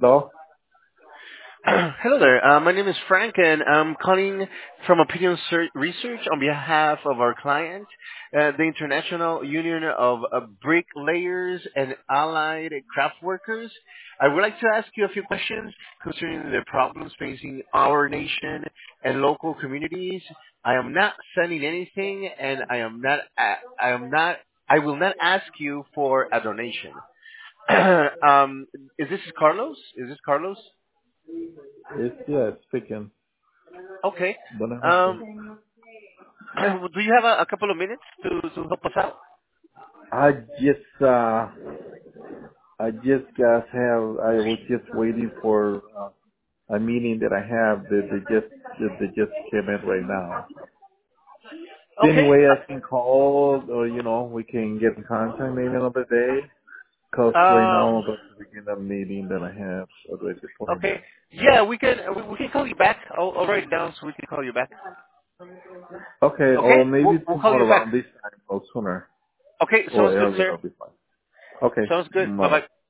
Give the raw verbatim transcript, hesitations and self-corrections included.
Hello? Hello there. Uh, my name is Frank, and I'm calling from Opinion Ser- Research on behalf of our client, uh, the International Union of uh, Bricklayers and Allied Craft Workers. I would like to ask you a few questions concerning the problems facing our nation and local communities. I am not sending anything, and I am not. a- I am not. I will not ask you for a donation. um, is this Carlos? Is this Carlos? It's, yeah, it's speaking. Okay. Buenas noches. Um, do you have a, a couple of minutes to, to help us out? I just, uh, I just got have, I was just waiting for uh, a meeting that I have that they just, that they just came in right now. Is there any Okay. way I can call or, you know, we can get in contact maybe another day? Cause right now Um, I'm about to begin a meeting that I have already planned. okay. Yeah, we can we, we can call you back. I'll, I'll write it down so we can call you back. Okay, or Okay. maybe We'll, we'll call tomorrow you back. around this time or sooner Okay. or Sounds good, earlier sir. will be fine. Okay, Sounds good. bye Bye bye. bye.